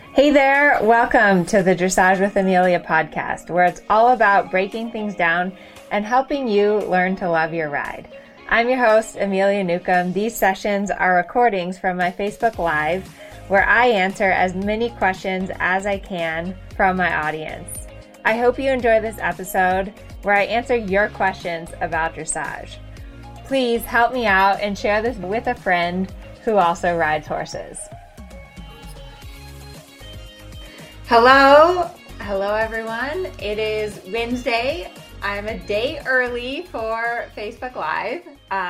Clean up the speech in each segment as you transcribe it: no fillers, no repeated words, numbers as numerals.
Hey there, welcome to the Dressage with Amelia podcast, where it's all about breaking things down and helping you learn to love your ride. I'm your host, Amelia Newcomb. These sessions are recordings from my Facebook Live, where I answer as many questions as I can from my audience. I hope you enjoy this episode where I answer your questions about dressage. Please help me out and share this with a friend who also rides horses. Hello everyone. It is Wednesday. I'm a day early for Facebook Live,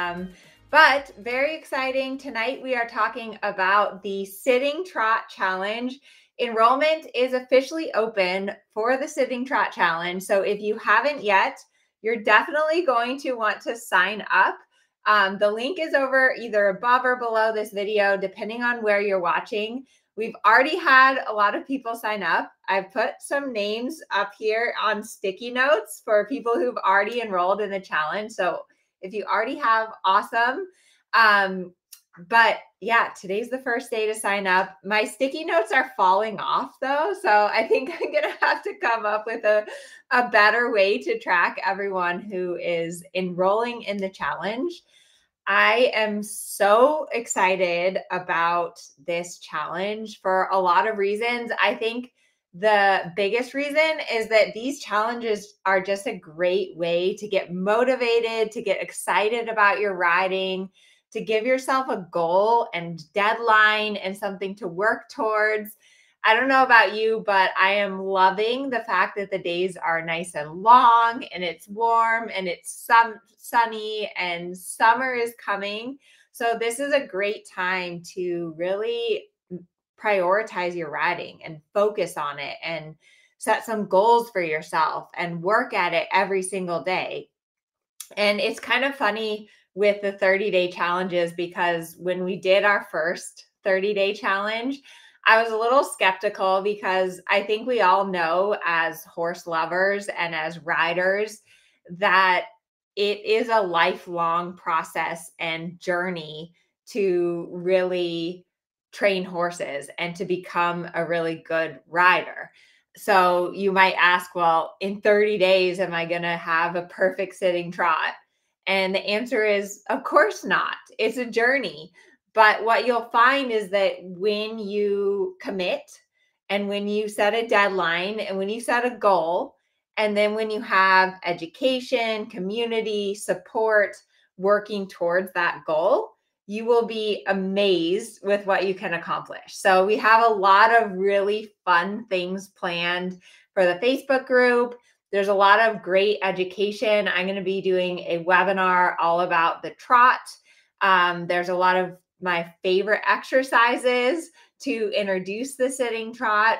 but very exciting. Tonight we are talking about the Sitting Trot Challenge. Enrollment is officially open for the Sitting Trot Challenge. So if you haven't yet, you're definitely going to want to sign up. The link is over either above or below this video, depending on where you're watching. We've already had a lot of people sign up. I've put some names up here on sticky notes for people who've already enrolled in the challenge. So if you already have, awesome. But yeah, today's the first day to sign up. My sticky notes are falling off though. So I think I'm going to have to come up with a better way to track everyone who is enrolling in the challenge. I am so excited about this challenge for a lot of reasons. I think the biggest reason is that these challenges are just a great way to get motivated, to get excited about your riding, to give yourself a goal and deadline and something to work towards. I don't know about you, but I am loving the fact that the days are nice and long and it's warm and it's sunny and summer is coming. So this is a great time to really prioritize your riding and focus on it and set some goals for yourself and work at it every single day. And it's kind of funny with the 30-day challenges because when we did our first 30-day challenge, I was a little skeptical because I think we all know as horse lovers and as riders that it is a lifelong process and journey to really train horses and to become a really good rider. So you might ask, well, in 30 days, am I going to have a perfect sitting trot? And the answer is, of course not. It's a journey. But what you'll find is that when you commit and when you set a deadline and when you set a goal, and then when you have education, community, support working towards that goal, you will be amazed with what you can accomplish. So we have a lot of really fun things planned for the Facebook group. There's a lot of great education. I'm going to be doing a webinar all about the trot. There's a lot of my favorite exercises to introduce the sitting trot.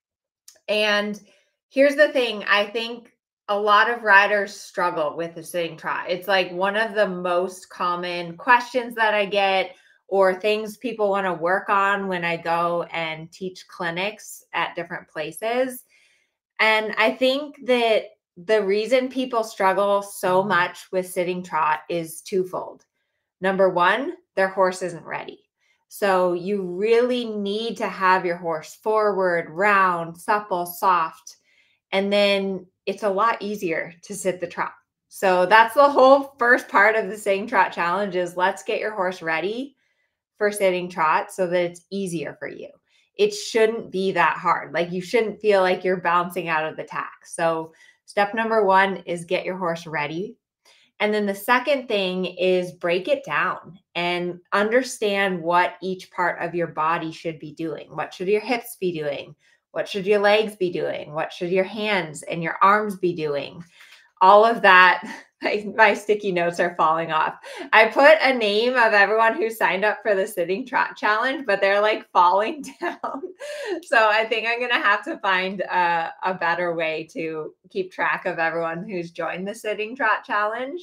And here's the thing. I think a lot of riders struggle with the sitting trot. It's like one of the most common questions that I get or things people want to work on when I go and teach clinics at different places. And I think that the reason people struggle so much with sitting trot is twofold. Number one, their horse isn't ready. So you really need to have your horse forward, round, supple, soft, and then it's a lot easier to sit the trot. So that's the whole first part of the Sitting Trot Challenge is let's get your horse ready for sitting trot so that it's easier for you. It shouldn't be that hard. Like you shouldn't feel like you're bouncing out of the tack. So step number one is get your horse ready. And then the second thing is break it down and understand what each part of your body should be doing. What should your hips be doing? What should your legs be doing? What should your hands and your arms be doing? All of that, my sticky notes are falling off. I put a name of everyone who signed up for the Sitting Trot Challenge, but they're like falling down. So I think I'm going to have to find a better way to keep track of everyone who's joined the Sitting Trot Challenge.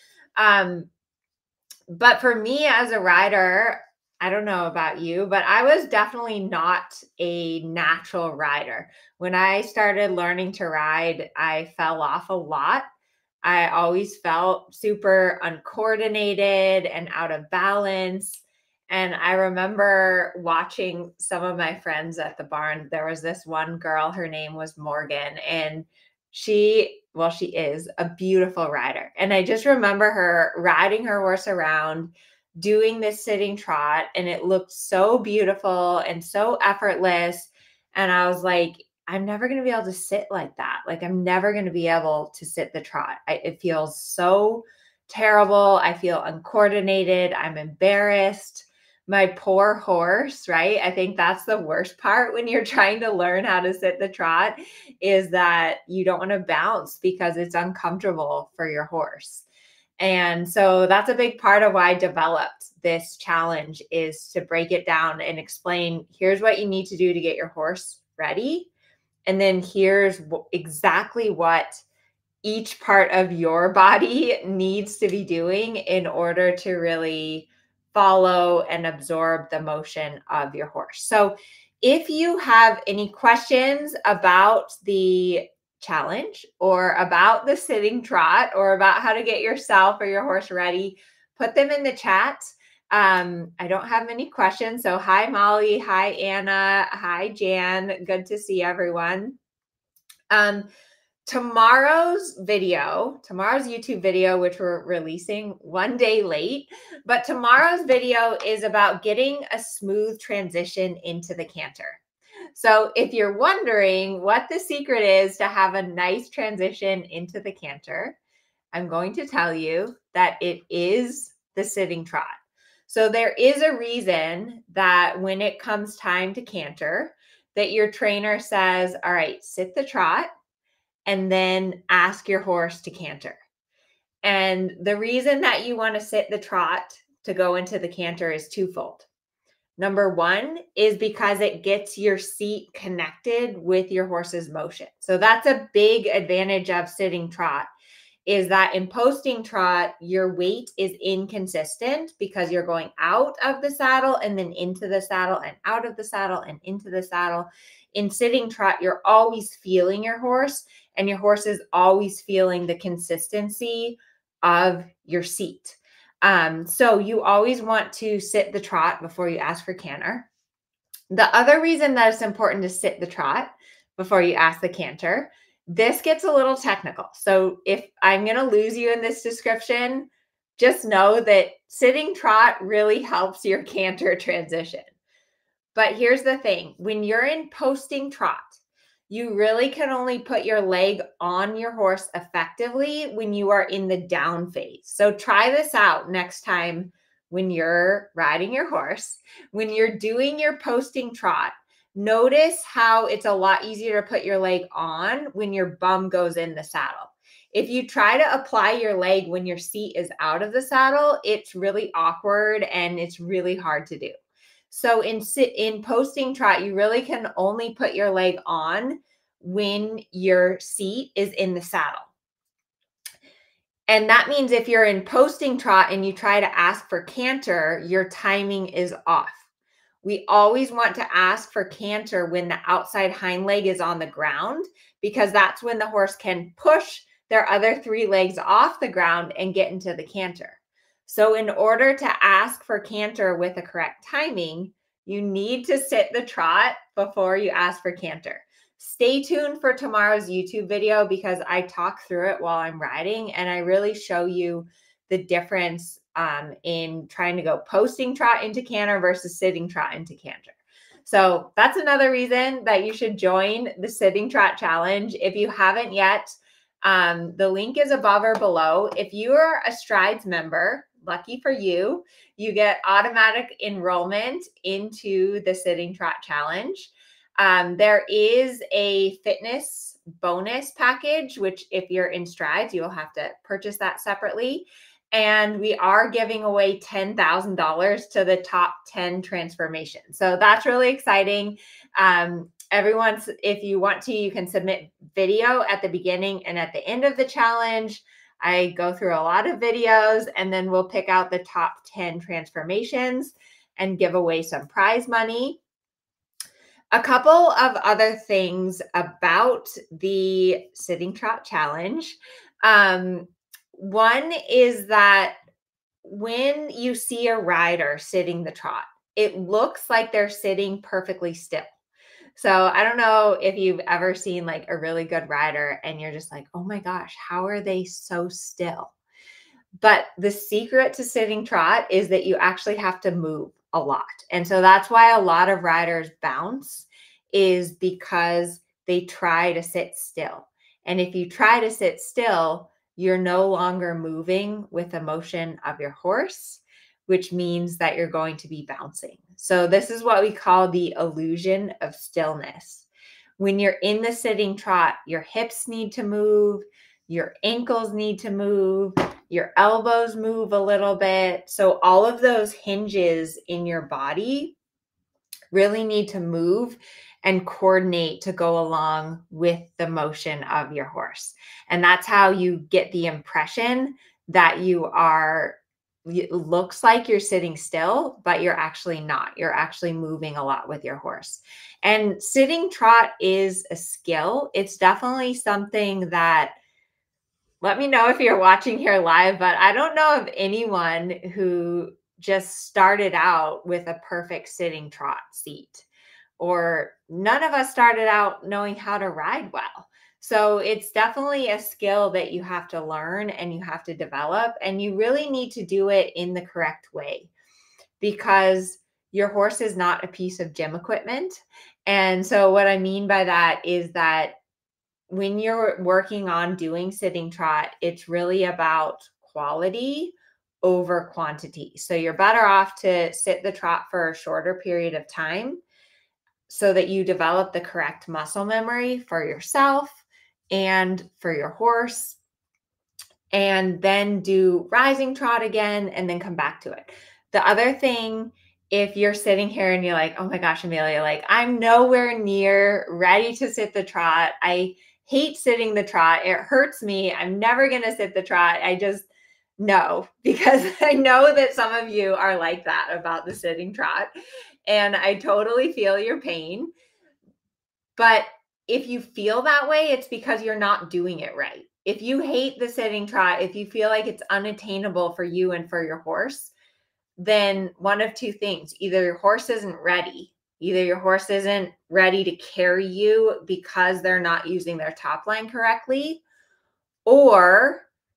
But for me as a rider, I don't know about you, but I was definitely not a natural rider. When I started learning to ride, I fell off a lot. I always felt super uncoordinated and out of balance. And I remember watching some of my friends at the barn. There was this one girl, her name was Morgan, and she is a beautiful rider. And I just remember her riding her horse around, doing this sitting trot, and it looked so beautiful and so effortless. And I was like, I'm never going to be able to sit like that. Like, I'm never going to be able to sit the trot. It feels so terrible. I feel uncoordinated. I'm embarrassed. My poor horse, right? I think that's the worst part when you're trying to learn how to sit the trot, is that you don't want to bounce because it's uncomfortable for your horse. And so that's a big part of why I developed this challenge, is to break it down and explain, here's what you need to do to get your horse ready. And then here's exactly what each part of your body needs to be doing in order to really follow and absorb the motion of your horse. So if you have any questions about the challenge or about the sitting trot or about how to get yourself or your horse ready, put them in the chat. I don't have many questions. So hi, Molly. Hi, Anna. Hi, Jan. Good to see everyone. Tomorrow's YouTube video, which we're releasing one day late, but tomorrow's video is about getting a smooth transition into the canter. So if you're wondering what the secret is to have a nice transition into the canter, I'm going to tell you that it is the sitting trot. So there is a reason that when it comes time to canter, that your trainer says, all right, sit the trot, and then ask your horse to canter. And the reason that you want to sit the trot to go into the canter is twofold. Number one is because it gets your seat connected with your horse's motion. So that's a big advantage of sitting trot, is that in posting trot, your weight is inconsistent because you're going out of the saddle and then into the saddle and out of the saddle and into the saddle. In sitting trot, you're always feeling your horse, and your horse is always feeling the consistency of your seat. So you always want to sit the trot before you ask for canter. The other reason that it's important to sit the trot before you ask the canter, this gets a little technical. So if I'm going to lose you in this description, just know that sitting trot really helps your canter transition. But here's the thing. When you're in posting trot, you really can only put your leg on your horse effectively when you are in the down phase. So try this out next time when you're riding your horse. When you're doing your posting trot, notice how it's a lot easier to put your leg on when your bum goes in the saddle. If you try to apply your leg when your seat is out of the saddle, it's really awkward and it's really hard to do. So in posting trot, you really can only put your leg on when your seat is in the saddle. And that means if you're in posting trot and you try to ask for canter, your timing is off. We always want to ask for canter when the outside hind leg is on the ground, because that's when the horse can push their other three legs off the ground and get into the canter. So in order to ask for canter with the correct timing, you need to sit the trot before you ask for canter. Stay tuned for tomorrow's YouTube video, because I talk through it while I'm riding, and I really show you the difference in trying to go posting trot into canter versus sitting trot into canter. So that's another reason that you should join the sitting trot challenge. If you haven't yet, the link is above or below. If you are a Strides member, lucky for you, you get automatic enrollment into the sitting trot challenge. There is a fitness bonus package, which if you're in Strides, you'll have to purchase that separately. And we are giving away $10,000 to the top 10 transformations. So that's really exciting. If you want to, you can submit video at the beginning and at the end of the challenge. I go through a lot of videos, and then we'll pick out the top 10 transformations and give away some prize money. A couple of other things about the sitting trot challenge. One is that when you see a rider sitting the trot, it looks like they're sitting perfectly still. So I don't know if you've ever seen like a really good rider and you're just like, oh my gosh, how are they so still? But the secret to sitting trot is that you actually have to move a lot. And so that's why a lot of riders bounce, is because they try to sit still. And if you try to sit still, you're no longer moving with the motion of your horse, which means that you're going to be bouncing. So this is what we call the illusion of stillness. When you're in the sitting trot, your hips need to move, your ankles need to move, your elbows move a little bit. So all of those hinges in your body really need to move and coordinate to go along with the motion of your horse. And that's how you get the impression that it looks like you're sitting still, but you're actually not. You're actually moving a lot with your horse. And sitting trot is a skill. It's definitely something that, let me know if you're watching here live, but I don't know of anyone who just started out with a perfect sitting trot seat, or none of us started out knowing how to ride well. So it's definitely a skill that you have to learn and you have to develop, and you really need to do it in the correct way, because your horse is not a piece of gym equipment. And so what I mean by that is that when you're working on doing sitting trot, it's really about quality over quantity. So you're better off to sit the trot for a shorter period of time so that you develop the correct muscle memory for yourself and for your horse, and then do rising trot again and then come back to it. The other thing, if you're sitting here and you're like, oh my gosh, Amelia, like I'm nowhere near ready to sit the trot. I hate sitting the trot. It hurts me. I'm never going to sit the trot. I just no, because I know that some of you are like that about the sitting trot, and I totally feel your pain. But if you feel that way, it's because you're not doing it right. If you hate the sitting trot, if you feel like it's unattainable for you and for your horse, then one of two things: either your horse isn't ready, either your horse isn't ready to carry you because they're not using their top line correctly, or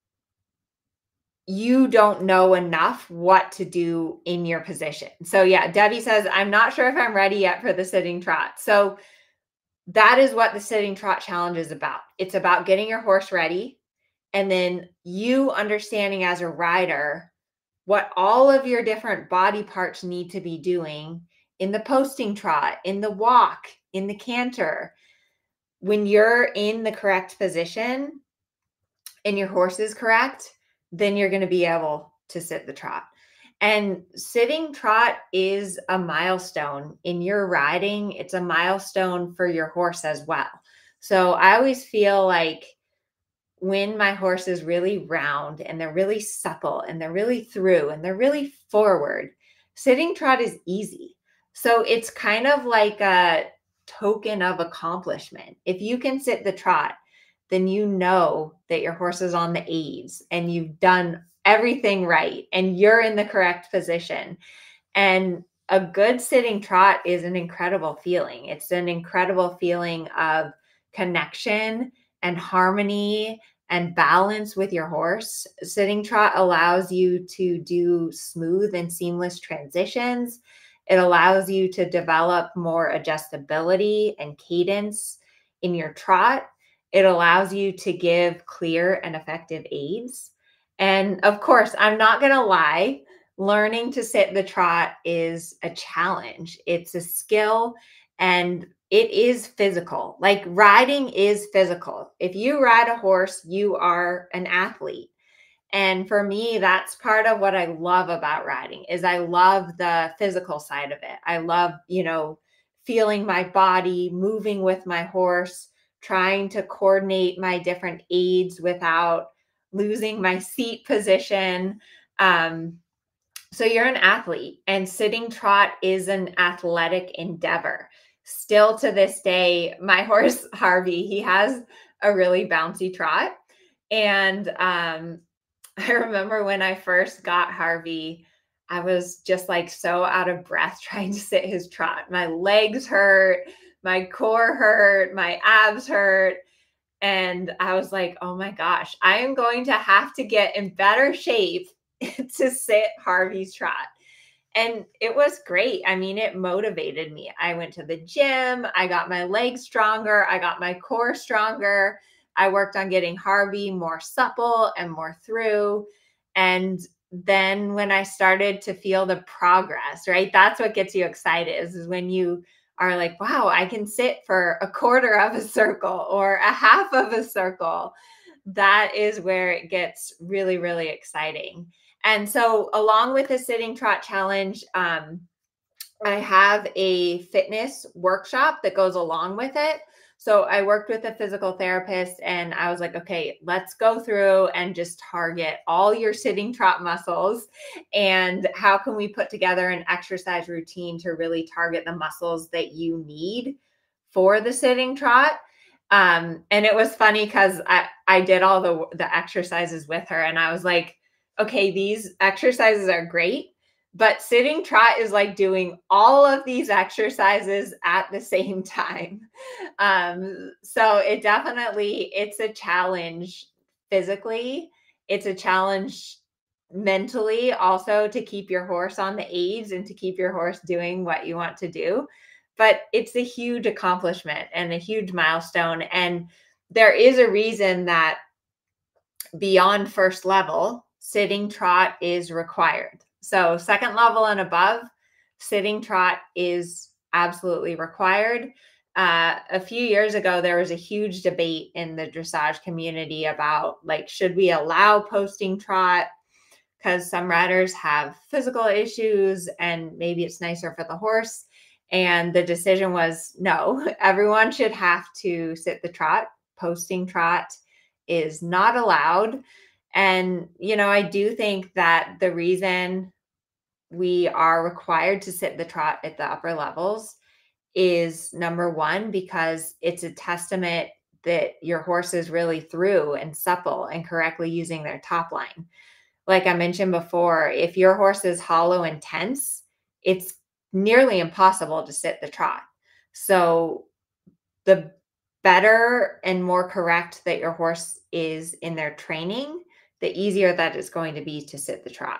you don't know enough what to do in your position. So yeah, Debbie says, I'm not sure if I'm ready yet for the sitting trot. So that is what the sitting trot challenge is about. It's about getting your horse ready, and then you understanding as a rider what all of your different body parts need to be doing in the posting trot, in the walk, in the canter. When you're in the correct position and your horse is correct, then you're going to be able to sit the trot. And sitting trot is a milestone in your riding. It's a milestone for your horse as well. So I always feel like when my horse is really round and they're really supple and they're really through and they're really forward, sitting trot is easy. So it's kind of like a token of accomplishment. If you can sit the trot, then you know that your horse is on the aids and you've done everything right and you're in the correct position. And a good sitting trot is an incredible feeling. It's an incredible feeling of connection and harmony and balance with your horse. Sitting trot allows you to do smooth and seamless transitions. It allows you to develop more adjustability and cadence in your trot. It allows you to give clear and effective aids. And of course, I'm not going to lie, learning to sit the trot is a challenge. It's a skill, and it is physical. Like riding is physical. If you ride a horse, you are an athlete. And for me, that's part of what I love about riding is I love the physical side of it. I love, feeling my body, moving with my horse, trying to coordinate my different aids without losing my seat position. So you're an athlete, and sitting trot is an athletic endeavor. Still to this day, my horse, Harvey, he has a really bouncy trot. And I remember when I first got Harvey, I was just like so out of breath trying to sit his trot. My legs hurt, my core hurt, my abs hurt. And I was like, oh my gosh, I am going to have to get in better shape to sit Harvey's trot. And it was great. I mean, it motivated me. I went to the gym, I got my legs stronger, I got my core stronger. I worked on getting Harvey more supple and more through. And then when I started to feel the progress, right? That's what gets you excited is when you are like, wow, I can sit for a quarter of a circle or a half of a circle. That is where it gets really, really exciting. And so, along with the sitting trot challenge, I have a fitness workshop that goes along with it. So I worked with a physical therapist and I was like, okay, let's go through and just target all your sitting trot muscles. And how can we put together an exercise routine to really target the muscles that you need for the sitting trot? And it was funny because I did all the exercises with her and I was like, okay, these exercises are great, but sitting trot is like doing all of these exercises at the same time. So it's a challenge physically. It's a challenge mentally also to keep your horse on the aids and to keep your horse doing what you want to do. But it's a huge accomplishment and a huge milestone. And there is a reason that beyond first level, sitting trot is required. So second level and above, sitting trot is absolutely required. A few years ago, there was a huge debate in the dressage community about like, should we allow posting trot? Because some riders have physical issues and maybe it's nicer for the horse. And the decision was no, everyone should have to sit the trot. Posting trot is not allowed. And, I do think that the reason we are required to sit the trot at the upper levels is number one, because it's a testament that your horse is really through and supple and correctly using their top line. Like I mentioned before, if your horse is hollow and tense, it's nearly impossible to sit the trot. So the better and more correct that your horse is in their training, the easier that it's going to be to sit the trot.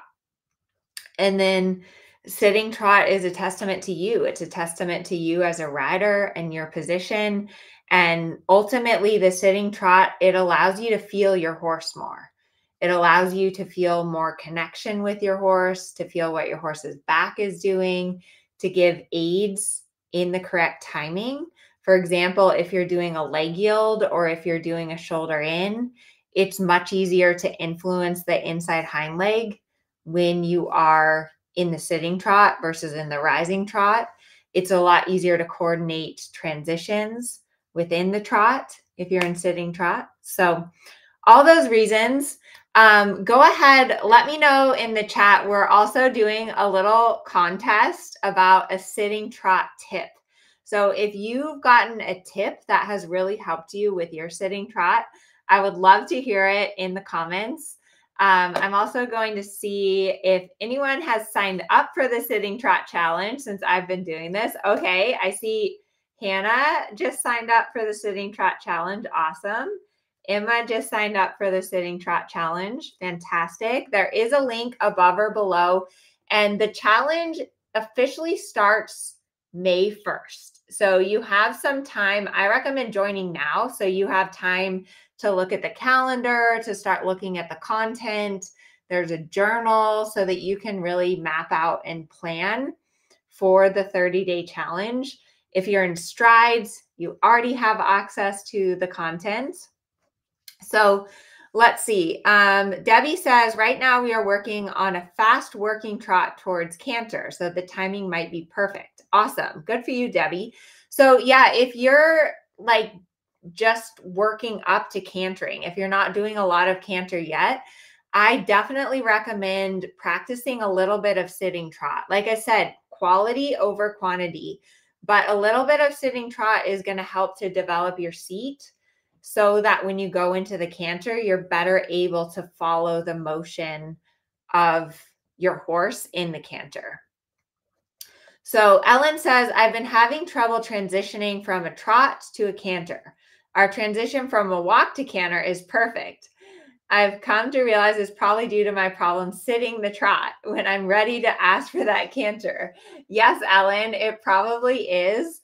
And then sitting trot is a testament to you. It's a testament to you as a rider and your position. And ultimately, the sitting trot, it allows you to feel your horse more. It allows you to feel more connection with your horse, to feel what your horse's back is doing, to give aids in the correct timing. For example, if you're doing a leg yield or if you're doing a shoulder in, it's much easier to influence the inside hind leg when you are in the sitting trot versus in the rising trot. It's a lot easier to coordinate transitions within the trot if you're in sitting trot. So all those reasons, go ahead, let me know in the chat. We're also doing a little contest about a sitting trot tip. So if you've gotten a tip that has really helped you with your sitting trot, I would love to hear it in the comments. I'm also going to see if anyone has signed up for the sitting trot challenge since I've been doing this. Okay, I see Hannah just signed up for the sitting trot challenge. Awesome. Emma just signed up for the sitting trot challenge. Fantastic. There is a link above or below, and the challenge officially starts May 1st. So you have some time. I recommend joining now so you have time to look at the calendar, to start looking at the content. There's a journal so that you can really map out and plan for the 30-day challenge. If you're in Strides, you already have access to the content. So let's see. Debbie says, right now we are working on a fast working trot towards canter. So the timing might be perfect. Awesome. Good for you, Debbie. So yeah, if you're like just working up to cantering, if you're not doing a lot of canter yet, I definitely recommend practicing a little bit of sitting trot. Like I said, quality over quantity, but a little bit of sitting trot is going to help to develop your seat so that when you go into the canter, you're better able to follow the motion of your horse in the canter. So Ellen says, I've been having trouble transitioning from a trot to a canter. Our transition from a walk to canter is perfect. I've come to realize it's probably due to my problem sitting the trot when I'm ready to ask for that canter. Yes, Ellen, it probably is.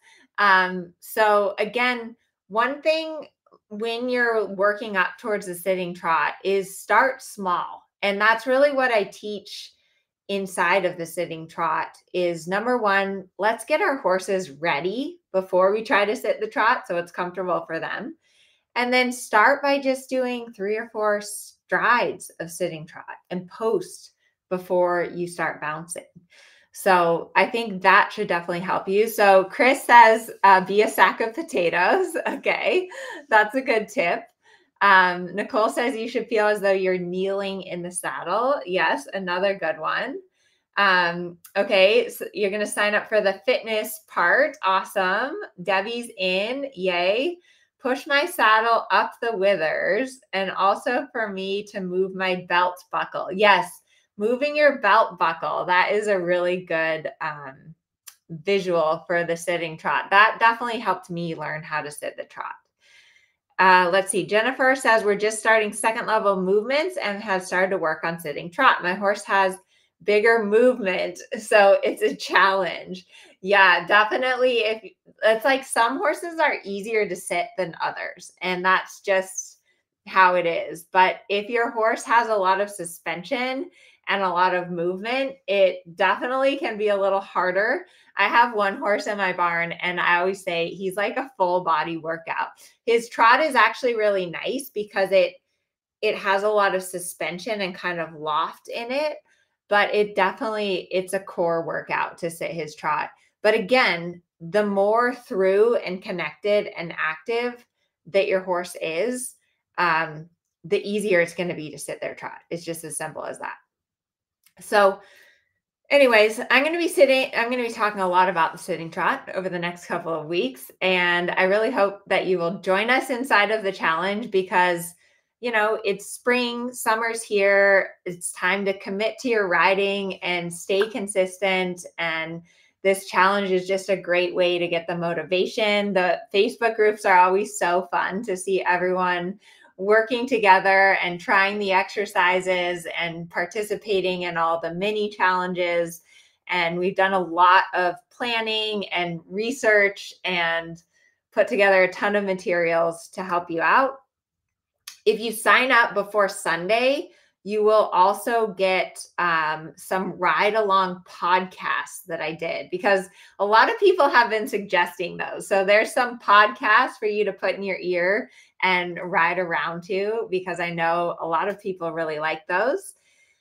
So again, one thing when you're working up towards the sitting trot is start small. And that's really what I teach inside of the sitting trot is number one, let's get our horses ready before we try to sit the trot so it's comfortable for them. And then start by just doing 3 or 4 strides of sitting trot and post before you start bouncing. So I think that should definitely help you. So Chris says, be a sack of potatoes. Okay, that's a good tip. Nicole says you should feel as though you're kneeling in the saddle. Yes, another good one. Okay, so you're going to sign up for the fitness part. Awesome. Debbie's in. Yay. Push my saddle up the withers, and also for me to move my belt buckle. Yes, moving your belt buckle. That is a really good visual for the sitting trot. That definitely helped me learn how to sit the trot. Let's see. Jennifer says we're just starting second level movements and have started to work on sitting trot. My horse has bigger movement, so it's a challenge. Yeah, definitely. If it's like some horses are easier to sit than others, and that's just how it is. But if your horse has a lot of suspension and a lot of movement, it definitely can be a little harder. I have one horse in my barn, and I always say he's like a full body workout. His trot is actually really nice because it has a lot of suspension and kind of loft in it, but it's a core workout to sit his trot. But again, the more through and connected and active that your horse is, the easier it's going to be to sit their trot. It's just as simple as that. So anyways, I'm going to be talking a lot about the sitting trot over the next couple of weeks. And I really hope that you will join us inside of the challenge because, it's spring, summer's here. It's time to commit to your riding and stay consistent. And this challenge is just a great way to get the motivation. The Facebook groups are always so fun to see everyone working together and trying the exercises and participating in all the mini challenges. And we've done a lot of planning and research and put together a ton of materials to help you out. If you sign up before Sunday, you will also get some ride along podcasts that I did because a lot of people have been suggesting those. So there's some podcasts for you to put in your ear and ride around to because I know a lot of people really like those.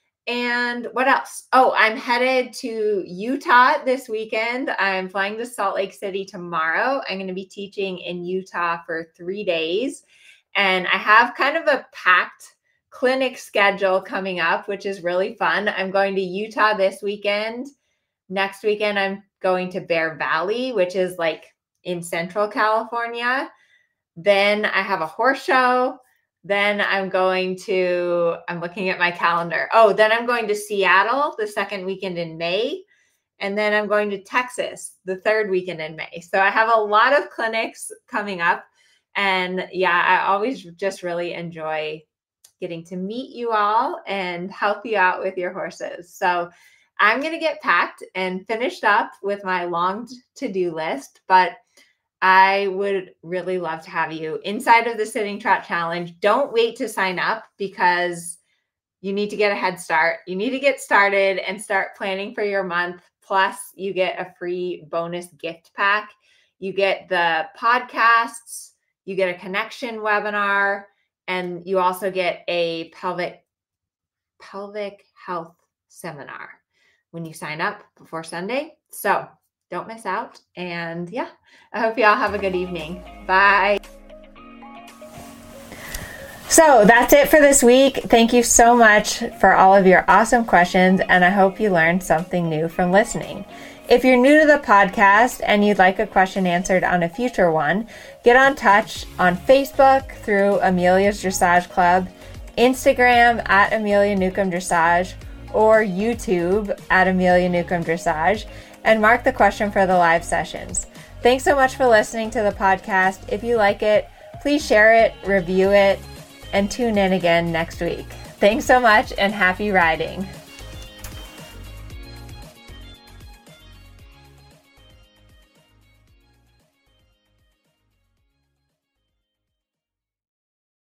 And what else? Oh, I'm headed to Utah this weekend. I'm flying to Salt Lake City tomorrow. I'm going to be teaching in Utah for 3 days. And I have kind of a packed clinic schedule coming up, which is really fun. I'm going to Utah this weekend. Next weekend, I'm going to Bear Valley, which is like in Central California. Then I have a horse show. Then I'm looking at my calendar. Oh, then I'm going to Seattle the second weekend in May. And then I'm going to Texas the third weekend in May. So I have a lot of clinics coming up. And yeah, I always just really enjoy getting to meet you all and help you out with your horses. So I'm going to get packed and finished up with my long to-do list, but I would really love to have you inside of the Sitting Trot Challenge. Don't wait to sign up because you need to get a head start. You need to get started and start planning for your month. Plus, you get a free bonus gift pack. You get the podcasts, you get a connection webinar, and you also get a pelvic health seminar when you sign up before Sunday. So don't miss out. And yeah, I hope you all have a good evening. Bye. So that's it for this week. Thank you so much for all of your awesome questions, and I hope you learned something new from listening. If you're new to the podcast and you'd like a question answered on a future one, get on touch on Facebook through Amelia's Dressage Club, Instagram at Amelia Newcomb Dressage, or YouTube at Amelia Newcomb Dressage, and mark the question for the live sessions. Thanks so much for listening to the podcast. If you like it, please share it, review it, and tune in again next week. Thanks so much and happy riding.